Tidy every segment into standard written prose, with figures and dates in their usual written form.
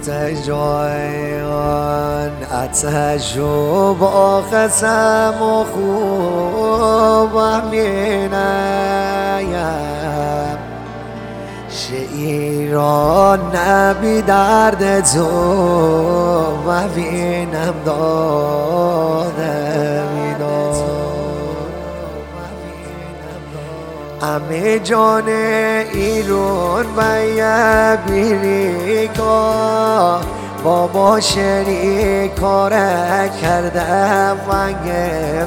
جایان اتش و با قسم و خوبم بینیم شعیران نبی درد تو و بینم دادم اینا همه جان ایران و بیریکا بابا شریک کاره کردم ونگه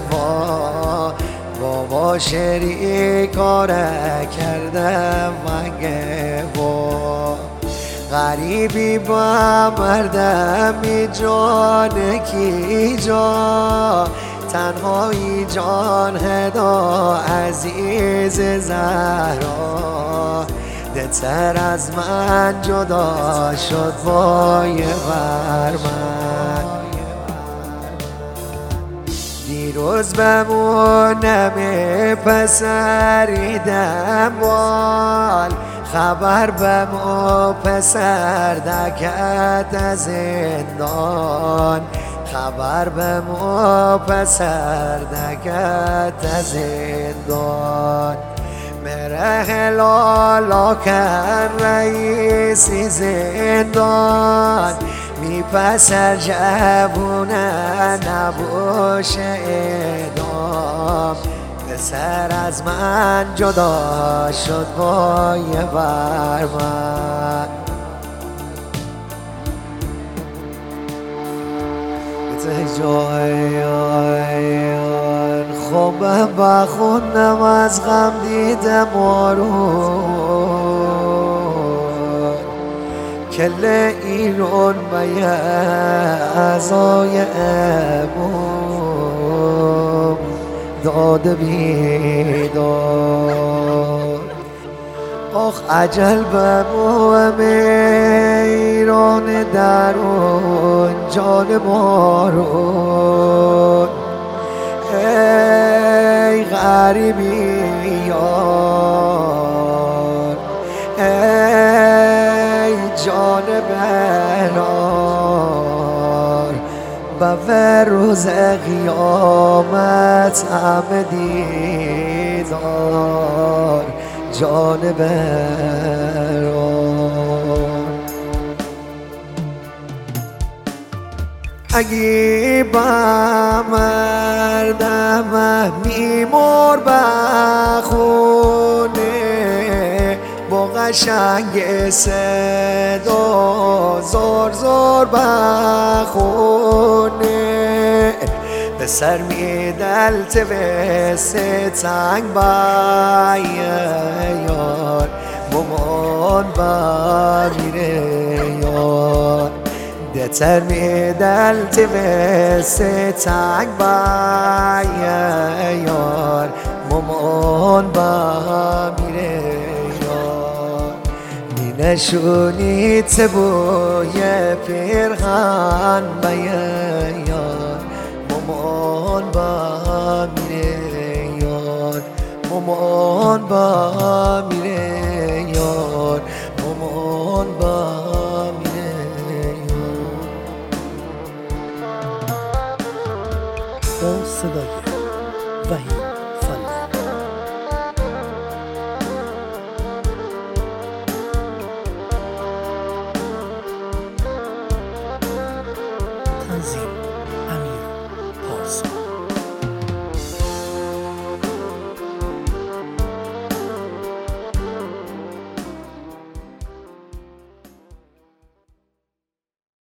بابا شریک کاره کردم ونگه غریبی با مردمی جان کی جا تنهایی جان هدا عزیز زهرا دلتر از من جدا شد با یه ورمن دیروز بمونم پسریدم وال خبر بمو پسر دکت از زندان خبر بمو پسر دکت از زندان مره لالا کن رئیسی زندان می پسر جوونه نباشه ادام پسر از من جدا شد با یه ورمن جایان خوبم بخونم از غم دیدم آرون کل ایران و یه ازای امام داده بیدار آخ عجل بموم ایران درون جان مارون ای غریبی یار ای جان برار به روز قیامت همه دیدار جان برار اگه با مردم میمور بخونه با قشنگ صدا زار زار بخونه به سر میدل توسته تنگ با یار مامان با میره یار دتر میدل توسته تنگ با یار مامان با میره یار می نشونی تبوی پیرخان با یار مامان با میره یار مامان با میره یار مامان با میره یار با صدای وحید فله تنظیم